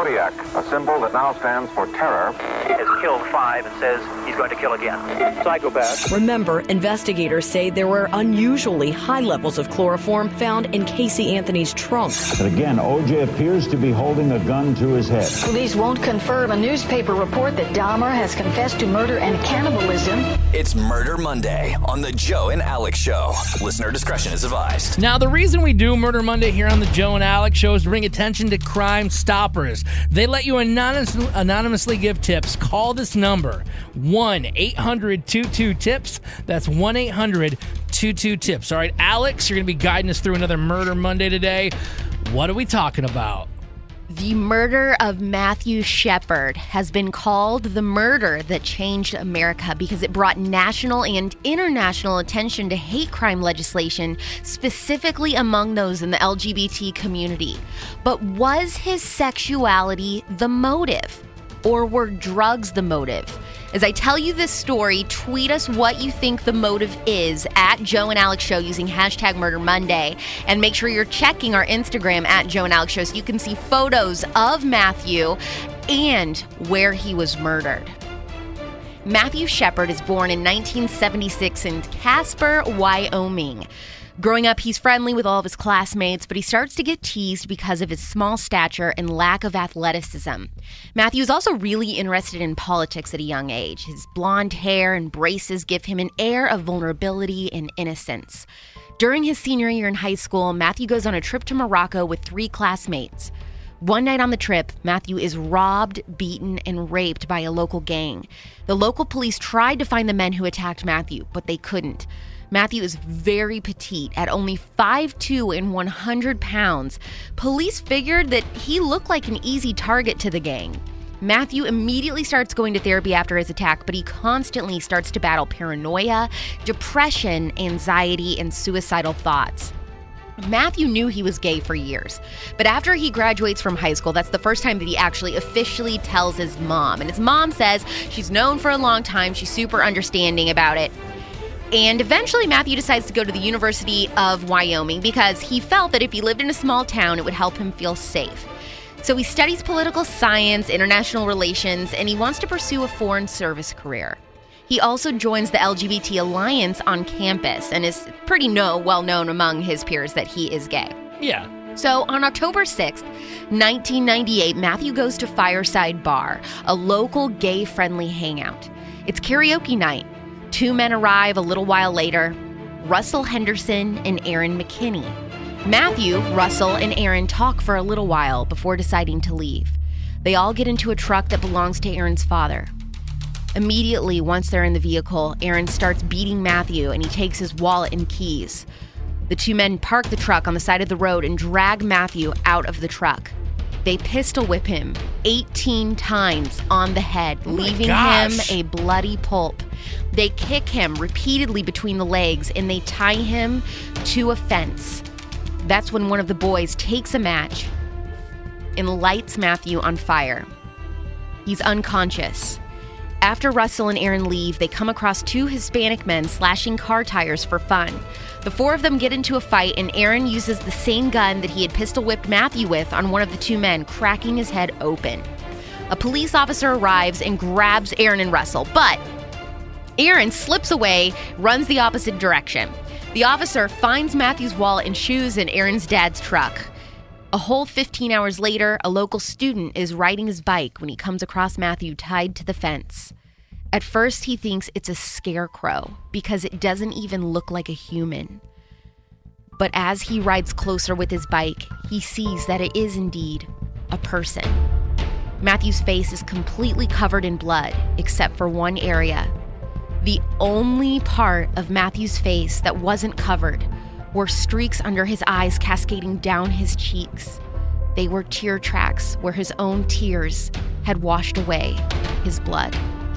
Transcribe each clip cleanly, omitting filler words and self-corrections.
Zodiac, a symbol that now stands for terror. Has killed 5 and says he's going to kill again. Psychopath. Remember, investigators say there were unusually high levels of chloroform found in Casey Anthony's trunk. But again, O.J. appears to be holding a gun to his head. Police won't confirm a newspaper report that Dahmer has confessed to murder and cannibalism. It's Murder Monday on the Joe and Alex Show. Listener discretion is advised. Now, the reason we do Murder Monday here on the Joe and Alex Show is to bring attention to Crime Stoppers. They let you anonymously give tips. Call this number, 1-800-22-TIPS. That's 1-800-22-TIPS. All right, Alex, you're going to be guiding us through another Murder Monday today. What are we talking about? The murder of Matthew Shepard has been called the murder that changed America because it brought national and international attention to hate crime legislation, specifically among those in the LGBT community. But was his sexuality the motive? Or were drugs the motive? As I tell you this story, tweet us what you think the motive is at Joe and Alex Show using hashtag Murder Monday. And make sure you're checking our Instagram at Joe and Alex Show so you can see photos of Matthew and where he was murdered. Matthew Shepard is born in 1976 in Casper, Wyoming. Growing up, he's friendly with all of his classmates, but he starts to get teased because of his small stature and lack of athleticism. Matthew is also really interested in politics at a young age. His blonde hair and braces give him an air of vulnerability and innocence. During his senior year in high school, Matthew goes on a trip to Morocco with 3 classmates. One night on the trip, Matthew is robbed, beaten, and raped by a local gang. The local police tried to find the men who attacked Matthew, but they couldn't. Matthew is very petite, at only 5'2" and 100 pounds. Police figured that he looked like an easy target to the gang. Matthew immediately starts going to therapy after his attack, but he constantly starts to battle paranoia, depression, anxiety, and suicidal thoughts. Matthew knew he was gay for years, but after he graduates from high school, that's the first time that he actually officially tells his mom. And his mom says she's known for a long time, she's super understanding about it. And eventually Matthew decides to go to the University of Wyoming because he felt that if he lived in a small town, it would help him feel safe. So he studies political science, international relations, and he wants to pursue a foreign service career. He also joins the LGBT Alliance on campus and is pretty well known among his peers that he is gay. Yeah. So on October 6th, 1998, Matthew goes to Fireside Bar, a local gay-friendly hangout. It's karaoke night. 2 men arrive a little while later, Russell Henderson and Aaron McKinney. Matthew, Russell, and Aaron talk for a little while before deciding to leave. They all get into a truck that belongs to Aaron's father. Immediately, once they're in the vehicle, Aaron starts beating Matthew and he takes his wallet and keys. The 2 men park the truck on the side of the road and drag Matthew out of the truck. They pistol whip him 18 times on the head, leaving him a bloody pulp. They kick him repeatedly between the legs and they tie him to a fence. That's when one of the boys takes a match and lights Matthew on fire. He's unconscious. After Russell and Aaron leave, they come across 2 Hispanic men slashing car tires for fun. The 4 of them get into a fight, and Aaron uses the same gun that he had pistol-whipped Matthew with on one of the 2 men, cracking his head open. A police officer arrives and grabs Aaron and Russell, but Aaron slips away, runs the opposite direction. The officer finds Matthew's wallet and shoes in Aaron's dad's truck. A whole 15 hours later, a local student is riding his bike when he comes across Matthew tied to the fence. At first, he thinks it's a scarecrow because it doesn't even look like a human. But as he rides closer with his bike, he sees that it is indeed a person. Matthew's face is completely covered in blood, except for one area. The only part of Matthew's face that wasn't covered were streaks under his eyes cascading down his cheeks. They were tear tracks where his own tears had washed away his blood.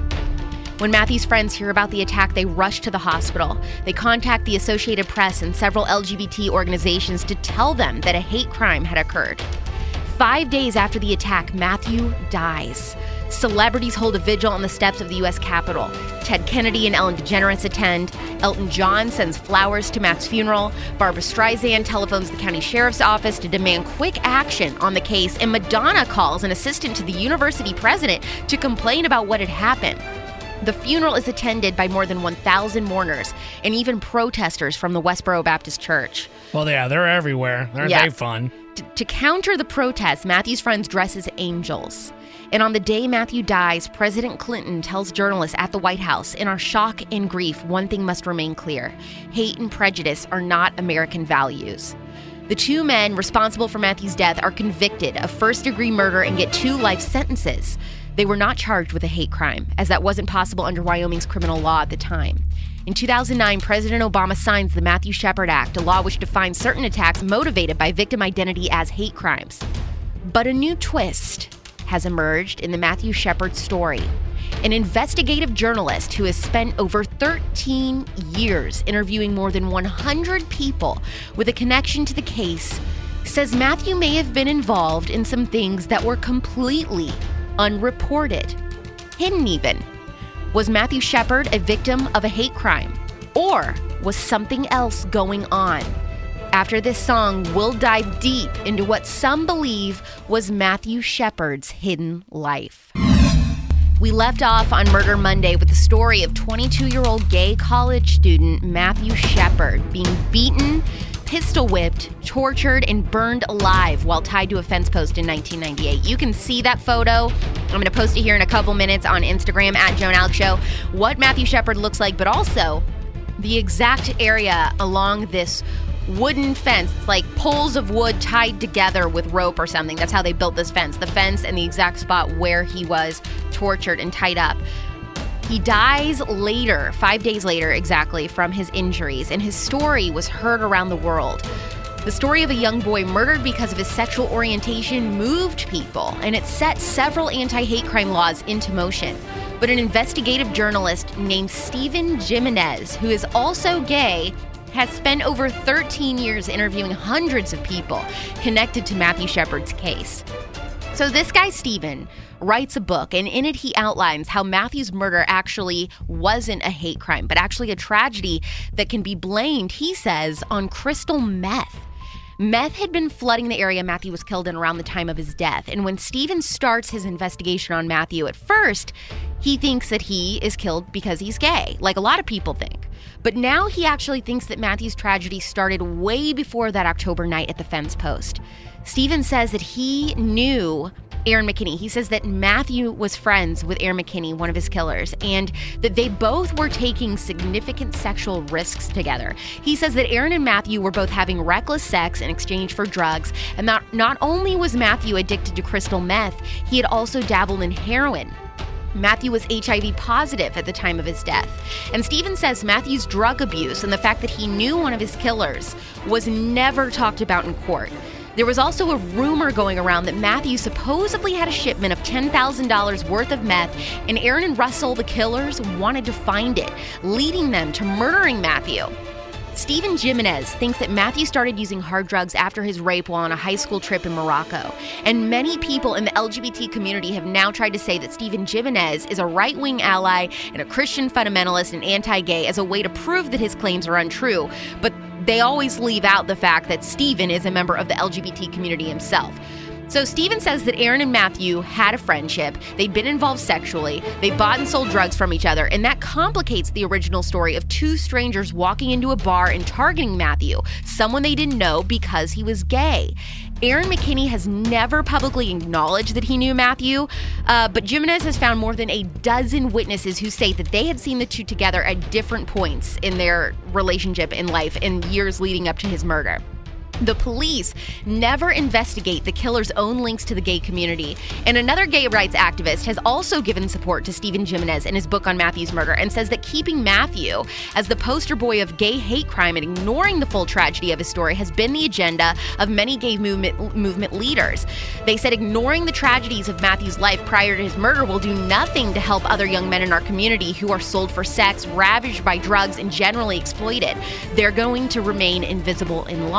When Matthew's friends hear about the attack, they rush to the hospital. They contact the Associated Press and several LGBT organizations to tell them that a hate crime had occurred. 5 days after the attack, Matthew dies. Celebrities hold a vigil on the steps of the U.S. Capitol. Ted Kennedy and Ellen DeGeneres attend. Elton John sends flowers to Matt's funeral. Barbra Streisand telephones the county sheriff's office to demand quick action on the case. And Madonna calls an assistant to the university president to complain about what had happened. The funeral is attended by more than 1,000 mourners and even protesters from the Westboro Baptist Church. Well, yeah, they're everywhere. Aren't they fun? To counter the protests, Matthew's friends dress as angels. And on the day Matthew dies, President Clinton tells journalists at the White House, "In our shock and grief, one thing must remain clear. Hate and prejudice are not American values." The two men responsible for Matthew's death are convicted of first-degree murder and get 2 life sentences. They were not charged with a hate crime, as that wasn't possible under Wyoming's criminal law at the time. In 2009, President Obama signs the Matthew Shepard Act, a law which defines certain attacks motivated by victim identity as hate crimes. But a new twist has emerged in the Matthew Shepard story. An investigative journalist who has spent over 13 years interviewing more than 100 people with a connection to the case says Matthew may have been involved in some things that were completely unreported, hidden even. Was Matthew Shepard a victim of a hate crime? Or was something else going on? After this song, we'll dive deep into what some believe was Matthew Shepard's hidden life. We left off on Murder Monday with the story of 22-year-old gay college student Matthew Shepard being beaten, pistol whipped, tortured, and burned alive while tied to a fence post in 1998. You can see that photo. I'm going to post it here in a couple minutes on Instagram at Joe and Alex Show, what Matthew Shepard looks like, but also the exact area along this wooden fence. It's like poles of wood tied together with rope or something. That's how they built this fence. The fence and the exact spot where he was tortured and tied up. He dies later, 5 days later exactly, from his injuries, and his story was heard around the world. The story of a young boy murdered because of his sexual orientation moved people, and it set several anti-hate crime laws into motion. But an investigative journalist named Stephen Jimenez, who is also gay, has spent over 13 years interviewing hundreds of people connected to Matthew Shepard's case. So this guy, Stephen, writes a book, and in it he outlines how Matthew's murder actually wasn't a hate crime, but actually a tragedy that can be blamed, he says, on crystal meth. Meth had been flooding the area Matthew was killed in around the time of his death, and when Stephen starts his investigation on Matthew, at first, he thinks that he is killed because he's gay, like a lot of people think. But now he actually thinks that Matthew's tragedy started way before that October night at the fence post. Stephen says that he knew Aaron McKinney. He says that Matthew was friends with Aaron McKinney, one of his killers, and that they both were taking significant sexual risks together. He says that Aaron and Matthew were both having reckless sex in exchange for drugs, and that not only was Matthew addicted to crystal meth, he had also dabbled in heroin. Matthew was HIV positive at the time of his death. And Stephen says Matthew's drug abuse and the fact that he knew one of his killers was never talked about in court. There was also a rumor going around that Matthew supposedly had a shipment of $10,000 worth of meth, and Aaron and Russell, the killers, wanted to find it, leading them to murdering Matthew. Stephen Jimenez thinks that Matthew started using hard drugs after his rape while on a high school trip in Morocco. And many people in the LGBT community have now tried to say that Stephen Jimenez is a right-wing ally and a Christian fundamentalist and anti-gay as a way to prove that his claims are untrue. But they always leave out the fact that Stephen is a member of the LGBT community himself. So Stephen says that Aaron and Matthew had a friendship, they'd been involved sexually, they bought and sold drugs from each other, and that complicates the original story of two strangers walking into a bar and targeting Matthew, someone they didn't know because he was gay. Aaron McKinney has never publicly acknowledged that he knew Matthew, but Jimenez has found more than a dozen witnesses who say that they had seen the two together at different points in their relationship in life in years leading up to his murder. The police never investigate the killer's own links to the gay community. And another gay rights activist has also given support to Stephen Jimenez in his book on Matthew's murder and says that keeping Matthew as the poster boy of gay hate crime and ignoring the full tragedy of his story has been the agenda of many gay movement leaders. They said ignoring the tragedies of Matthew's life prior to his murder will do nothing to help other young men in our community who are sold for sex, ravaged by drugs, and generally exploited. They're going to remain invisible and lost.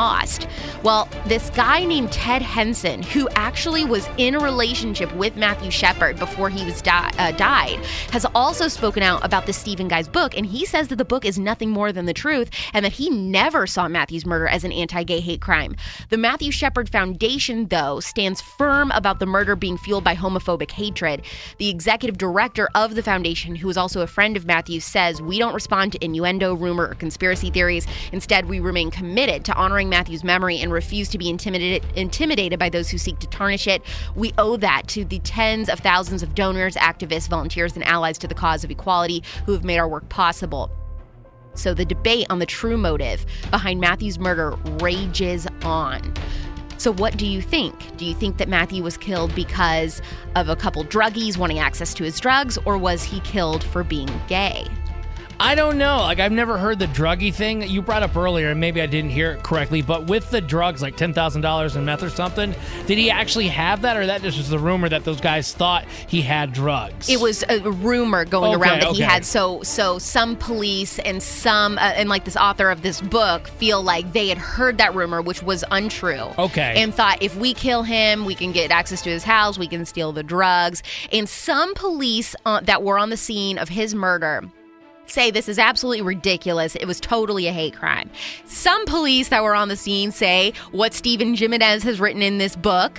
Well, this guy named Ted Henson, who actually was in a relationship with Matthew Shepard before he was died, has also spoken out about the Stephen guy's book, and he says that the book is nothing more than the truth and that he never saw Matthew's murder as an anti-gay hate crime. The Matthew Shepard Foundation, though, stands firm about the murder being fueled by homophobic hatred. The executive director of the foundation, who is also a friend of Matthew's, says, "We don't respond to innuendo, rumor, or conspiracy theories. Instead, we remain committed to honoring Matthew's memory and refuse to be intimidated by those who seek to tarnish it. We owe that to the tens of thousands of donors, activists, volunteers, and allies to the cause of equality who have made our work possible." So the debate on the true motive behind Matthew's murder rages on. So what do you think? Do you think that Matthew was killed because of a couple druggies wanting access to his drugs, or was he killed for being gay? I don't know. Like, I've never heard the druggy thing that you brought up earlier, and maybe I didn't hear it correctly, but with the drugs, like $10,000 in meth or something, did he actually have that, or that just was the rumor that those guys thought he had drugs? It was a rumor going around that he had. So some police and some, and like this author of this book, feel like they had heard that rumor, which was untrue. Okay. And thought, if we kill him, we can get access to his house, we can steal the drugs. And some police that were on the scene of his murder say this is absolutely ridiculous. It was totally a hate crime. Some police that were on the scene say what Stephen Jimenez has written in this book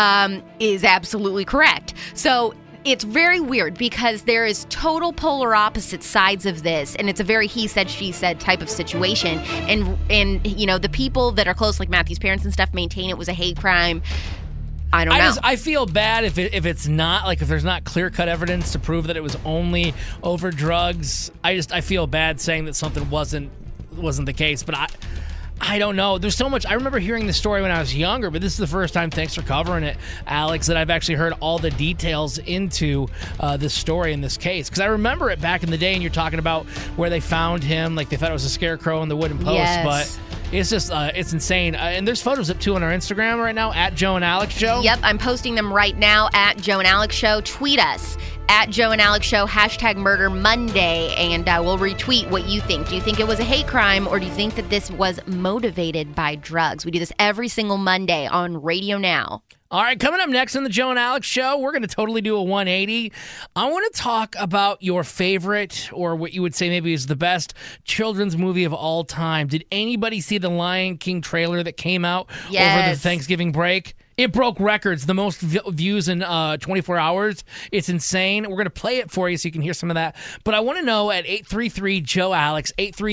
is absolutely correct. So it's very weird because there is total polar opposite sides of this, and it's a very he said, she said type of situation. And you know, the people that are close, like Matthew's parents and stuff, maintain it was a hate crime. I don't know. I feel bad if it's not, like, if there's not clear-cut evidence to prove that it was only over drugs. I feel bad saying that something wasn't the case, but I don't know. There's so much. I remember hearing this story when I was younger, but this is the first time, thanks for covering it, Alex, that I've actually heard all the details into this story in this case. Because I remember it back in the day, and you're talking about where they found him, like they thought it was a scarecrow in the wooden post, yes. But it's just, it's insane. And there's photos up, too, on our Instagram right now, at Joe and Alex Show. Yep, I'm posting them right now at Joe and Alex Show. Tweet us at Joe and Alex Show, #Murder Monday, and we'll retweet what you think. Do you think it was a hate crime, or do you think that this was motivated by drugs? We do this every single Monday on Radio Now. All right, coming up next on the Joe and Alex Show, we're going to totally do a 180. I want to talk about your favorite, or what you would say maybe is the best, children's movie of all time. Did anybody see the Lion King trailer that came out over the Thanksgiving break? It broke records, the most views in 24 hours. It's insane. We're going to play it for you so you can hear some of that. But I want to know at 833-JOE-ALEX,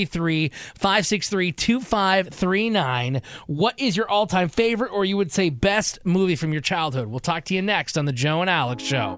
833-563-2539, what is your all-time favorite, or you would say best movie from your childhood? We'll talk to you next on the Joe and Alex Show.